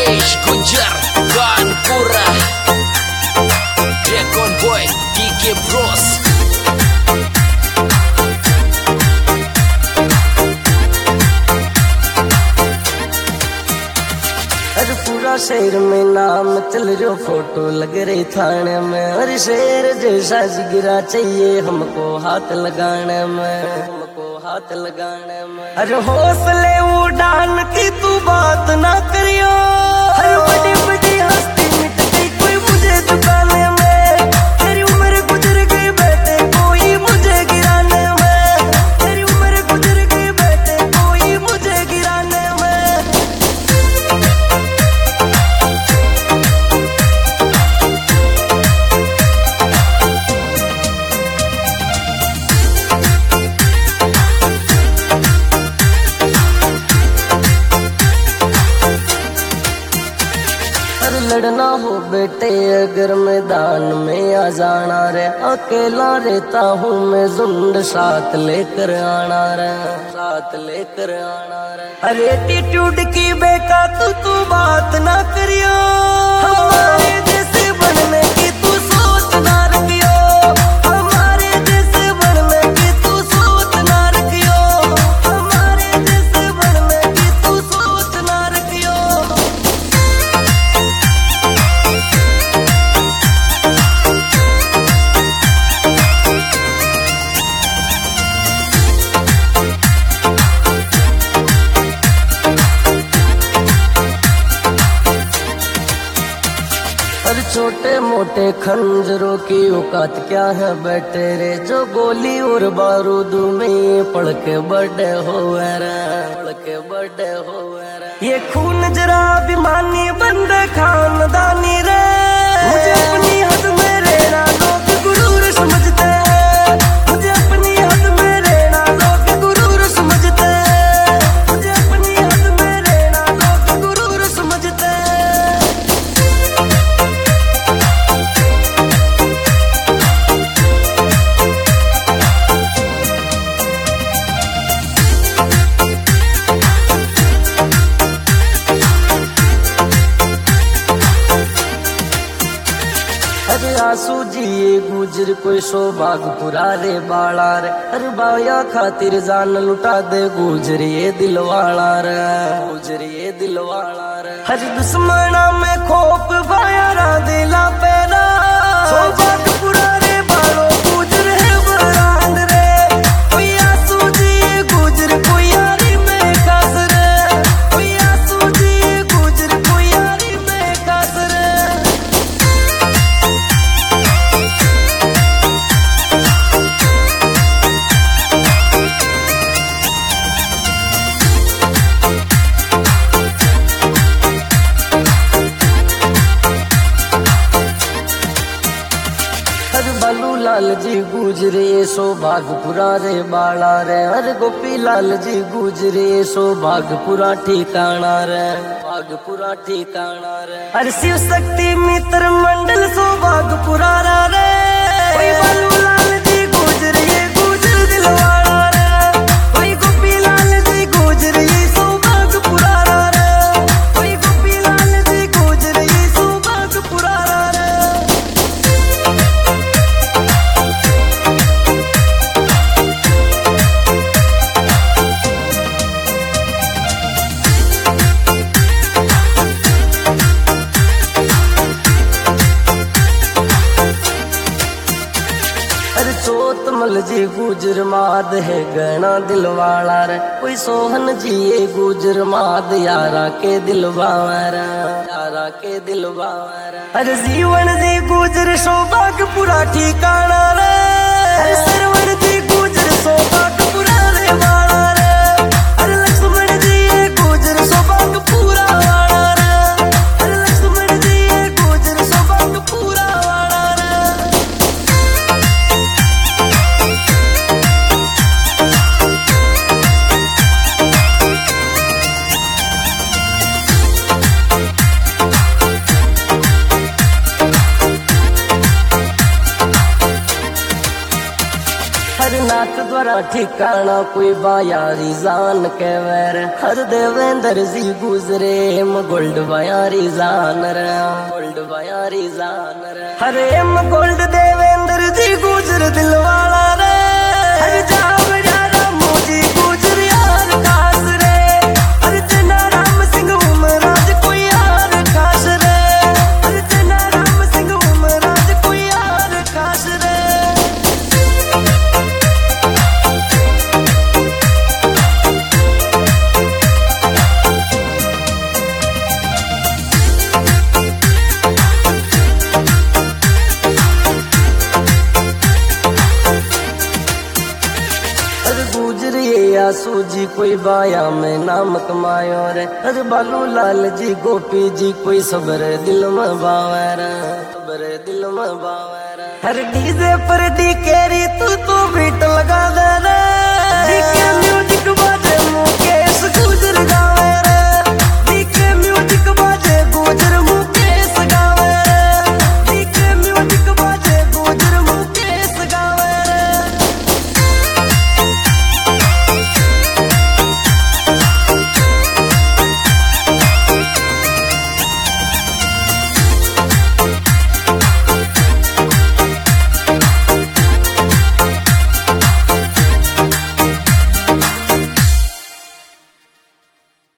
Rajesh Gunjar Kanpura Dragon Boy DK Bros अरे पूरा शहर में नाम चल रहा फोटो लग रही थाने में। अरे शेर जैसा जिगरा चाहिए हमको हाथ लगाने में, हमको हाथ लगाने में। अरे हौसले उड़ान की तू बात ना करियो, हर बड़ी बड़ी हस्ती मिट गई कोई मुझे दुकाने में। तेरी उम्र गुजर गई बेटे कोई मुझे गिराने में, तेरी उम्र गुजर गई बेटे कोई मुझे गिराने में। लड़ना हो बेटे अगर मैदान में आ जाना रे, अकेला रहता हूँ मैं झुंड साथ लेकर आना रे, साथ लेकर आना रे। अरे एटीट्यूड की बेका तू बात ना करियो, हमारे जैसे बनने की तू सोच ना रखियो, हमारे जैसे बनने की तू सोच ना रखियो, हमारे जैसे बनने की तू सोच ना रखियो। छोटे मोटे खंजरों की औकात क्या है बेटे रे, जो गोली और बारूद में पड़ के बड़े हो रे, पड़ के बड़े हो रे। ये खून जरा अभिमानी बंदे खानदानी रे, मुझे अपनी हद में रहना लोग गुरूर समझते हैं, मुझे अपनी हद में रहना लोग गुरूर समझते हैं, मुझे अपनी हद में रहना लोग गुरूर समझते हैं। अरे आंसू जी ये गुजर कोई सौभाग्यपुरा रे बाला रे, अरे बाया खातिर जान लुटा दे गुजर ये दिलवाला रे, गुजर ये दिलवाला रे। हर दुश्मना में खोप बाया रा दिला पेरा, सौभाग्यपुरा रे बालो गुजर है बरांड रे। कोई आंसू जी ये गुजर कोई यारी में कास रे, कोई आंसू जी ये गुजर कोई यारी में कास रे। बालू लाल जी गुजरे सौभाग्यपुरा रे बाला रे, अरे गोपी लाल जी गुजरे सौभाग्यपुरा ठिकाना रे, भाग्यपुरा ठिकाना रे। अरे शिव शक्ति मित्र मंडल सौभाग्यपुरा रे, कोई बालू लाल जी गुजरे गुजर दिलवाड़ा रे, कोई गोपी लाल जी गुजरे सौभाग्यपुरा रे, कोई गोपी लाल जी गुजरे सौभाग्यपुरा रे। अरे चोतमल जी गुजर माद है गहना दिलवाला रे, कोई सोहन जी ये गुजर माद यारा के दिलवारा, यारा के दिलवारा। अरे जीवन जी गुजर सौभाग्यपुरा ठिकाना रे, अरे सरवण जी गुजर सौभाग्यपुरा रे वाला रे, अरे लक्ष्मण जी ये गुजर सौभाग्यपुरा वाला रे, अरे लक्ष्मण जी ये गुजर सौभाग्यपुरा वाला रे। नाथ द्वारा ठिकाना कोई बायारी जान के वैर हर देवेंद्र जी गुजरे एम गोल्ड बायारी जान रे गोल्ड बायारी जान रे हरे एम गोल्ड देवेंद्र जी गुजर दिल वाला रे हर जाम यारा मोजी गुजर यार खास रे हर जना राम सिंह उमराज कोई यार खास रे हर जना राम सिंह उमराज कोई यार खास रे सूजी कोई बाया में नाम कमायो रे अरे बालू लाल जी गोपी जी कोई सबर दिल में बावर सबर दिल में बावर हर डीजे पर डी केरी तू बीट लगा दे रे